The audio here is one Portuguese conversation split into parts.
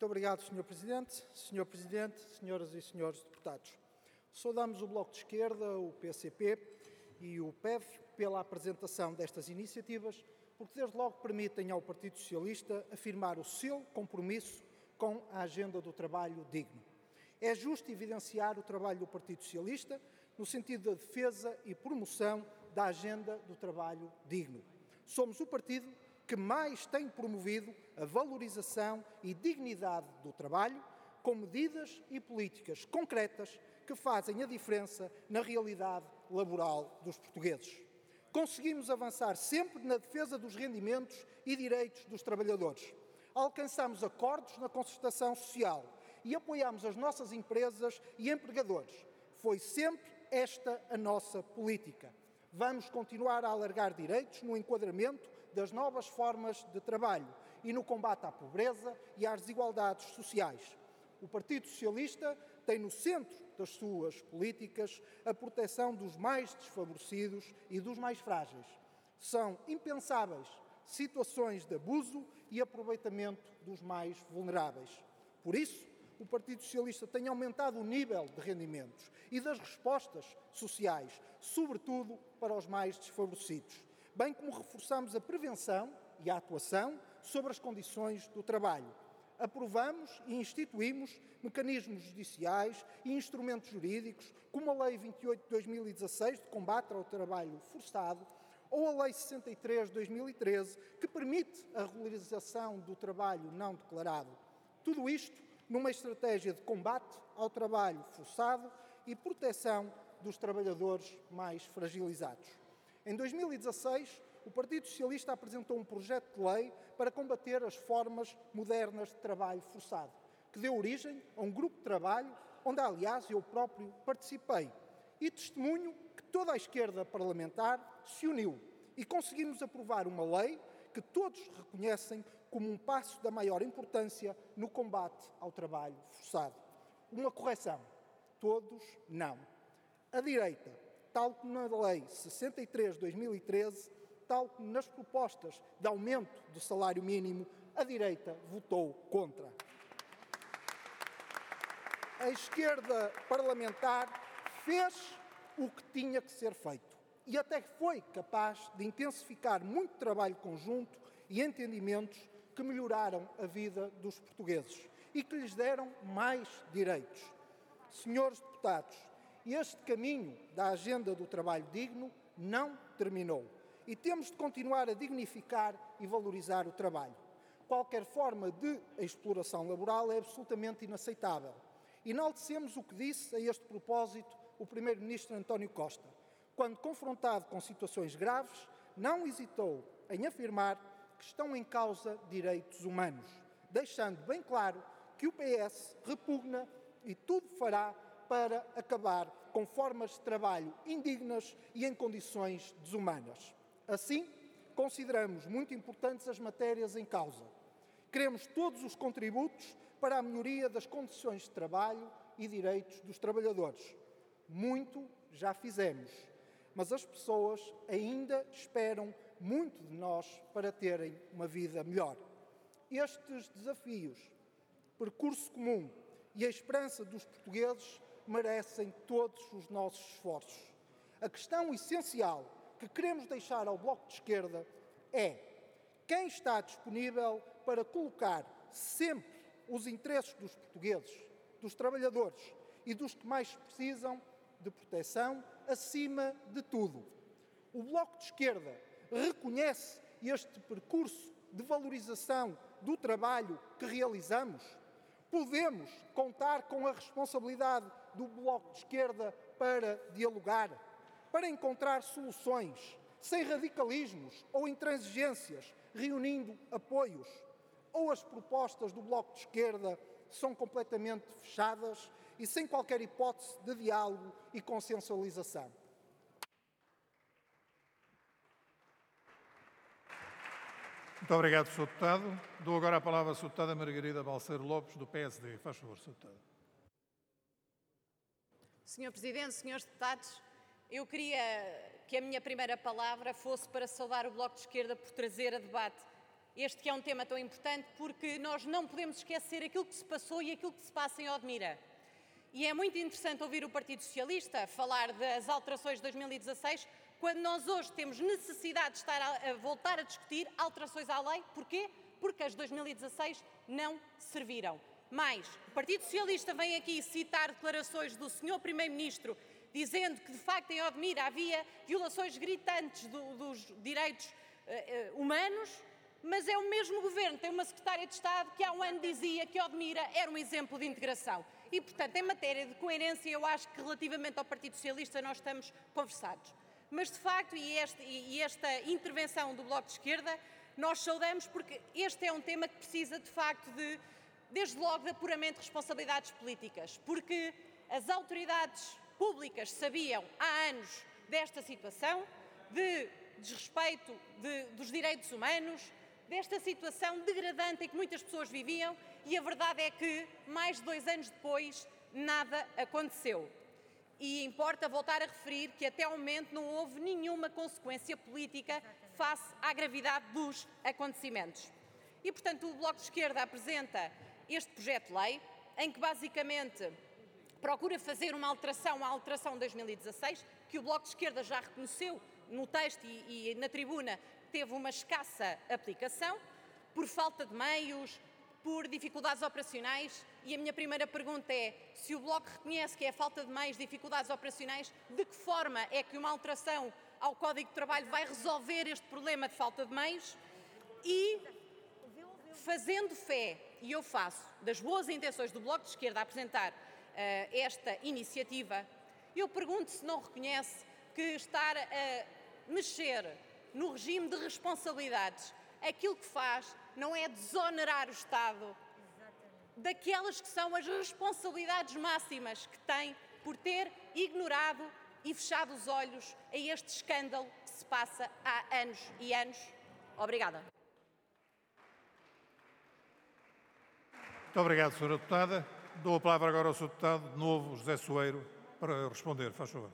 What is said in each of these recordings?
Muito obrigado, Sr. Presidente. Sr. Presidente, senhoras e senhores deputados. Saudamos o Bloco de Esquerda, o PCP e o PEV pela apresentação destas iniciativas, porque desde logo permitem ao Partido Socialista afirmar o seu compromisso com a agenda do trabalho digno. É justo evidenciar o trabalho do Partido Socialista no sentido da defesa e promoção da agenda do trabalho digno. Somos o partido que mais tem promovido a valorização e dignidade do trabalho, com medidas e políticas concretas que fazem a diferença na realidade laboral dos portugueses. Conseguimos avançar sempre na defesa dos rendimentos e direitos dos trabalhadores. Alcançamos acordos na concertação social e apoiamos as nossas empresas e empregadores. Foi sempre esta a nossa política. Vamos continuar a alargar direitos no enquadramento das novas formas de trabalho e no combate à pobreza e às desigualdades sociais. O Partido Socialista tem no centro das suas políticas a proteção dos mais desfavorecidos e dos mais frágeis. São impensáveis situações de abuso e aproveitamento dos mais vulneráveis. Por isso, o Partido Socialista tem aumentado o nível de rendimentos e das respostas sociais, sobretudo para os mais desfavorecidos, bem como reforçamos a prevenção e a atuação sobre as condições do trabalho. Aprovamos e instituímos mecanismos judiciais e instrumentos jurídicos, como a Lei 28 de 2016 de combate ao trabalho forçado ou a Lei 63 de 2013, que permite a regularização do trabalho não declarado. Tudo isto numa estratégia de combate ao trabalho forçado e proteção dos trabalhadores mais fragilizados. Em 2016, o Partido Socialista apresentou um projeto de lei para combater as formas modernas de trabalho forçado, que deu origem a um grupo de trabalho onde, aliás, eu próprio participei. E testemunho que toda a esquerda parlamentar se uniu e conseguimos aprovar uma lei que todos reconhecem como um passo da maior importância no combate ao trabalho forçado. Uma correção: todos não. A direita, tal como na Lei 63 de 2013, tal como nas propostas de aumento do salário mínimo, a direita votou contra. A esquerda parlamentar fez o que tinha que ser feito e até foi capaz de intensificar muito trabalho conjunto e entendimentos que melhoraram a vida dos portugueses e que lhes deram mais direitos. Senhores deputados, este caminho da agenda do trabalho digno não terminou e temos de continuar a dignificar e valorizar o trabalho. Qualquer forma de exploração laboral é absolutamente inaceitável. Enaltecemos o que disse a este propósito o Primeiro-Ministro António Costa, quando confrontado com situações graves, não hesitou em afirmar que estão em causa direitos humanos, deixando bem claro que o PS repugna e tudo fará para acabar com formas de trabalho indignas e em condições desumanas. Assim, consideramos muito importantes as matérias em causa. Queremos todos os contributos para a melhoria das condições de trabalho e direitos dos trabalhadores. Muito já fizemos, mas as pessoas ainda esperam muito de nós para terem uma vida melhor. Estes desafios, percurso comum e a esperança dos portugueses merecem todos os nossos esforços. A questão essencial que queremos deixar ao Bloco de Esquerda é: quem está disponível para colocar sempre os interesses dos portugueses, dos trabalhadores e dos que mais precisam de proteção acima de tudo? O Bloco de Esquerda reconhece este percurso de valorização do trabalho que realizamos? Podemos contar com a responsabilidade do Bloco de Esquerda para dialogar, para encontrar soluções, sem radicalismos ou intransigências, reunindo apoios? Ou as propostas do Bloco de Esquerda são completamente fechadas e sem qualquer hipótese de diálogo e consensualização? Muito obrigado, Sr. Deputado. Dou agora a palavra à Sra. Deputada Margarida Balseiro Lopes, do PSD. Faz favor, Sra. Deputada. Sr. Presidente, senhores deputados, eu queria que a minha primeira palavra fosse para saudar o Bloco de Esquerda por trazer a debate este que é um tema tão importante, porque nós não podemos esquecer aquilo que se passou e aquilo que se passa em Odmira. E é muito interessante ouvir o Partido Socialista falar das alterações de 2016, quando nós hoje temos necessidade de estar a voltar a discutir alterações à lei. Porquê? Porque as de 2016 não serviram. Mas o Partido Socialista vem aqui citar declarações do Sr. Primeiro-Ministro, dizendo que, de facto, em Odmira havia violações gritantes dos direitos humanos, mas é o mesmo governo, tem uma secretária de Estado que há um ano dizia que Odmira era um exemplo de integração. E, portanto, em matéria de coerência, eu acho que relativamente ao Partido Socialista nós estamos conversados. Mas, de facto, esta intervenção do Bloco de Esquerda, nós saudamos porque este é um tema que precisa, de facto, desde logo, de apuramento de responsabilidades políticas, porque as autoridades públicas sabiam há anos desta situação, de desrespeito dos direitos humanos, desta situação degradante em que muitas pessoas viviam, e a verdade é que, mais de 2 anos depois, nada aconteceu. E importa voltar a referir que até ao momento não houve nenhuma consequência política face à gravidade dos acontecimentos. E, portanto, o Bloco de Esquerda apresenta este projeto de lei, em que basicamente procura fazer uma alteração à alteração de 2016, que o Bloco de Esquerda já reconheceu no texto e na tribuna teve uma escassa aplicação, por falta de meios, por dificuldades operacionais. E a minha primeira pergunta é, se o Bloco reconhece que é a falta de meios, dificuldades operacionais, de que forma é que uma alteração ao Código de Trabalho vai resolver este problema de falta de meios? E, fazendo fé, e eu faço, das boas intenções do Bloco de Esquerda a apresentar esta iniciativa, eu pergunto se não reconhece que estar a mexer no regime de responsabilidades, aquilo que faz não é desonerar o Estado daquelas que são as responsabilidades máximas que tem por ter ignorado e fechado os olhos a este escândalo que se passa há anos e anos. Obrigada. Muito obrigado, Sra. Deputada. Dou a palavra agora ao Sr. Deputado, de novo, José Soeiro, para responder. Faz favor.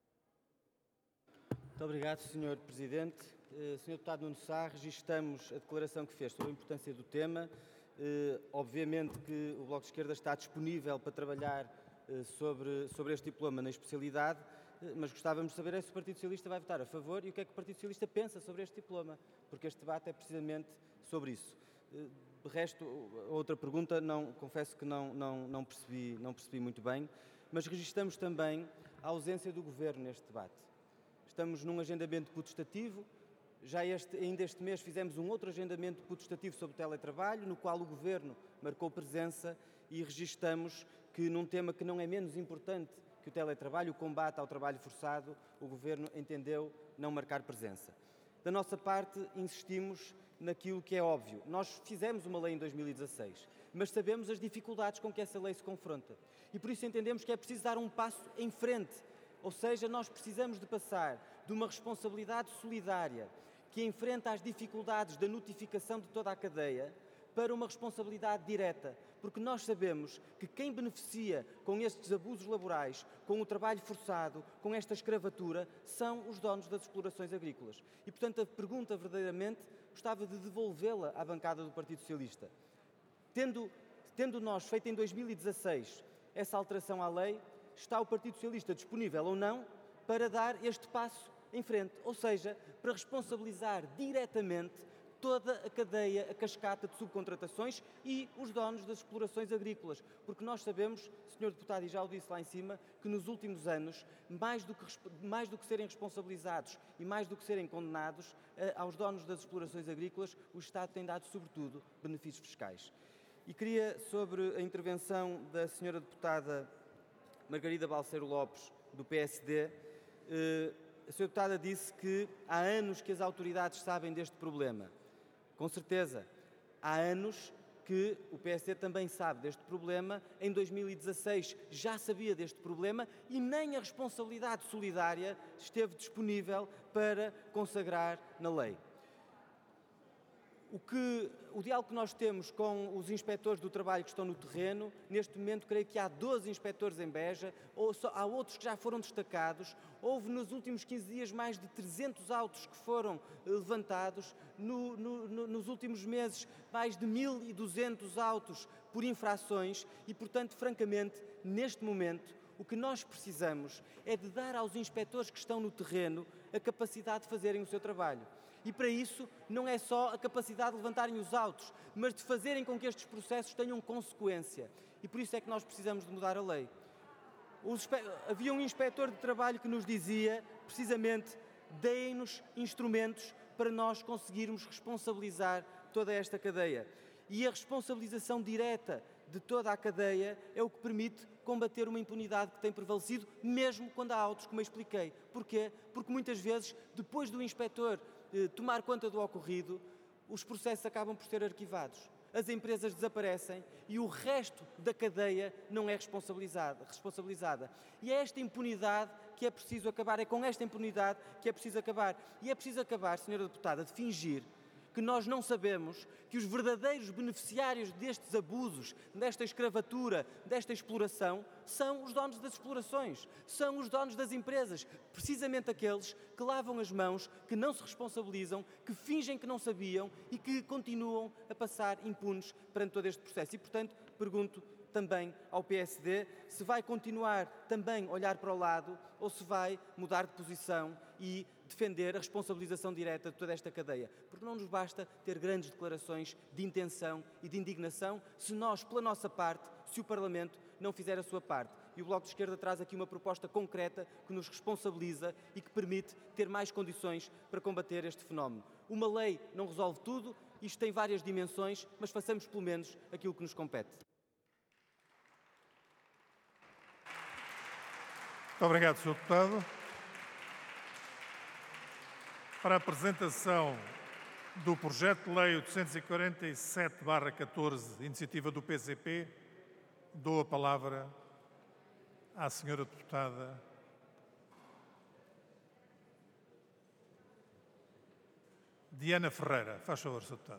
Muito obrigado, Sr. Presidente. Sr. Deputado Nuno Sá, registamos a declaração que fez sobre a importância do tema. Obviamente que o Bloco de Esquerda está disponível para trabalhar sobre este diploma na especialidade, mas gostávamos de saber se o Partido Socialista vai votar a favor e o que é que o Partido Socialista pensa sobre este diploma, porque este debate é precisamente sobre isso. De resto, outra pergunta, confesso que não percebi muito bem, mas registamos também a ausência do Governo neste debate. Estamos num agendamento potestativo, ainda este mês fizemos um outro agendamento potestativo sobre o teletrabalho, no qual o Governo marcou presença, e registamos que num tema que não é menos importante que o teletrabalho, o combate ao trabalho forçado, o Governo entendeu não marcar presença. Da nossa parte, insistimos naquilo que é óbvio. Nós fizemos uma lei em 2016, mas sabemos as dificuldades com que essa lei se confronta. E por isso entendemos que é preciso dar um passo em frente. Ou seja, nós precisamos de passar de uma responsabilidade solidária que enfrenta as dificuldades da notificação de toda a cadeia para uma responsabilidade direta, porque nós sabemos que quem beneficia com estes abusos laborais, com o trabalho forçado, com esta escravatura, são os donos das explorações agrícolas. E, portanto, a pergunta verdadeiramente gostava de devolvê-la à bancada do Partido Socialista. Tendo nós feito em 2016 essa alteração à lei, está o Partido Socialista disponível ou não para dar este passo em frente, ou seja, para responsabilizar diretamente toda a cadeia, a cascata de subcontratações e os donos das explorações agrícolas, porque nós sabemos, Sr. Deputado, e já o disse lá em cima, que nos últimos anos, mais do que serem responsabilizados e mais do que serem condenados, aos donos das explorações agrícolas, o Estado tem dado, sobretudo, benefícios fiscais. E queria, sobre a intervenção da Sra. Deputada Margarida Balseiro Lopes, do PSD, a Sra. Deputada disse que há anos que as autoridades sabem deste problema. Com certeza, há anos que o PSD também sabe deste problema. Em 2016 já sabia deste problema e nem a responsabilidade solidária esteve disponível para consagrar na lei. O diálogo que nós temos com os inspectores do trabalho que estão no terreno, neste momento creio que há 12 inspectores em Beja, há outros que já foram destacados, houve nos últimos 15 dias mais de 300 autos que foram levantados, nos últimos meses mais de 1.200 autos por infrações e, portanto, francamente, neste momento, o que nós precisamos é de dar aos inspectores que estão no terreno a capacidade de fazerem o seu trabalho. E para isso não é só a capacidade de levantarem os autos, mas de fazerem com que estes processos tenham consequência. E por isso é que nós precisamos de mudar a lei. Havia um inspetor de trabalho que nos dizia, precisamente, deem-nos instrumentos para nós conseguirmos responsabilizar toda esta cadeia. E a responsabilização direta de toda a cadeia é o que permite combater uma impunidade que tem prevalecido, mesmo quando há autos, como eu expliquei. Porquê? Porque muitas vezes, depois do inspetor tomar conta do ocorrido, os processos acabam por ser arquivados. As empresas desaparecem e o resto da cadeia não é responsabilizada. E é esta impunidade que é preciso acabar, é com esta impunidade que é preciso acabar. E é preciso acabar, Sra. Deputada, de fingir que nós não sabemos que os verdadeiros beneficiários destes abusos, desta escravatura, desta exploração, são os donos das explorações, são os donos das empresas, precisamente aqueles que lavam as mãos, que não se responsabilizam, que fingem que não sabiam e que continuam a passar impunes perante todo este processo. E, portanto, pergunto também ao PSD se vai continuar também a olhar para o lado ou se vai mudar de posição e defender a responsabilização direta de toda esta cadeia. Porque não nos basta ter grandes declarações de intenção e de indignação se nós, pela nossa parte, se o Parlamento não fizer a sua parte. E o Bloco de Esquerda traz aqui uma proposta concreta que nos responsabiliza e que permite ter mais condições para combater este fenómeno. Uma lei não resolve tudo, isto tem várias dimensões, mas façamos pelo menos aquilo que nos compete. Muito obrigado, Sr. Deputado. Para a apresentação do projeto de lei 847/14, iniciativa do PCP, dou a palavra à Sra. Deputada Diana Ferreira. Faz favor, Sra. Deputada.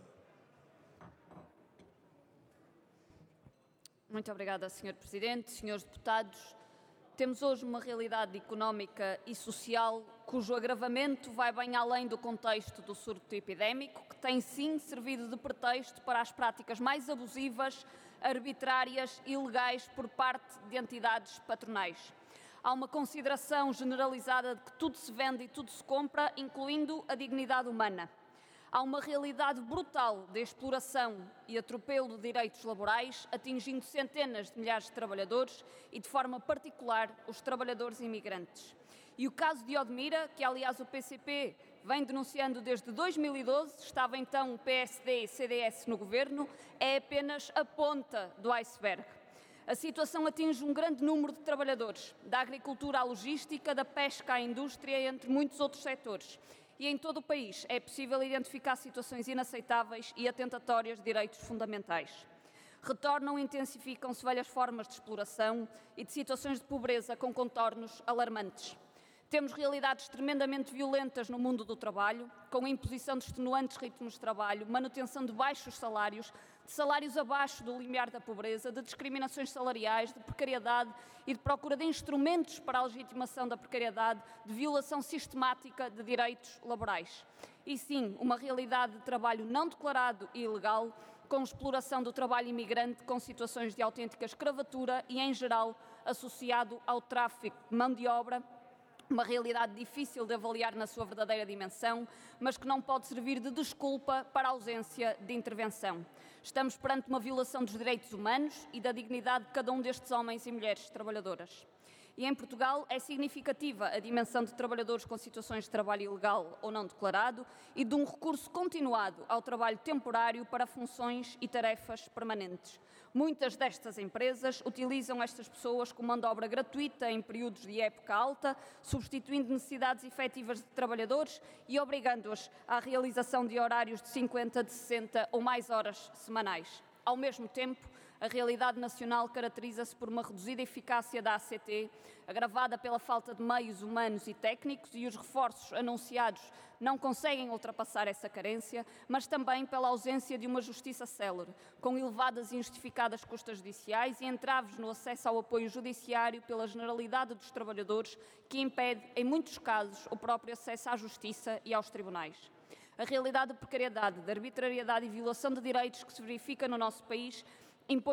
Muito obrigada, Sr. Presidente, Srs. Deputados. Temos hoje uma realidade económica e social cujo agravamento vai bem além do contexto do surto epidémico, que tem sim servido de pretexto para as práticas mais abusivas, arbitrárias e ilegais por parte de entidades patronais. Há uma consideração generalizada de que tudo se vende e tudo se compra, incluindo a dignidade humana. Há uma realidade brutal de exploração e atropelo de direitos laborais, atingindo centenas de milhares de trabalhadores e, de forma particular, os trabalhadores imigrantes. E o caso de Odmira, que aliás o PCP vem denunciando desde 2012, estava então o PSD e CDS no governo, é apenas a ponta do iceberg. A situação atinge um grande número de trabalhadores, da agricultura à logística, da pesca à indústria, entre muitos outros setores. E em todo o país é possível identificar situações inaceitáveis e atentatórias de direitos fundamentais. Retornam e intensificam-se velhas formas de exploração e de situações de pobreza com contornos alarmantes. Temos realidades tremendamente violentas no mundo do trabalho, com a imposição de extenuantes ritmos de trabalho, manutenção de baixos salários, de salários abaixo do limiar da pobreza, de discriminações salariais, de precariedade e de procura de instrumentos para a legitimação da precariedade, de violação sistemática de direitos laborais. E sim, uma realidade de trabalho não declarado e ilegal, com exploração do trabalho imigrante, com situações de autêntica escravatura e, em geral, associado ao tráfico de mão de obra, uma realidade difícil de avaliar na sua verdadeira dimensão, mas que não pode servir de desculpa para a ausência de intervenção. Estamos perante uma violação dos direitos humanos e da dignidade de cada um destes homens e mulheres trabalhadoras. E em Portugal é significativa a dimensão de trabalhadores com situações de trabalho ilegal ou não declarado e de um recurso continuado ao trabalho temporário para funções e tarefas permanentes. Muitas destas empresas utilizam estas pessoas como mão de obra gratuita em períodos de época alta, substituindo necessidades efetivas de trabalhadores e obrigando-os à realização de horários de 50, de 60 ou mais horas semanais. Ao mesmo tempo, A realidade nacional caracteriza-se por uma reduzida eficácia da ACT, agravada pela falta de meios humanos e técnicos, e os reforços anunciados não conseguem ultrapassar essa carência, mas também pela ausência de uma justiça célere, com elevadas e injustificadas custas judiciais e entraves no acesso ao apoio judiciário pela generalidade dos trabalhadores, que impede, em muitos casos, o próprio acesso à justiça e aos tribunais. A realidade de precariedade, de arbitrariedade e violação de direitos que se verifica no nosso país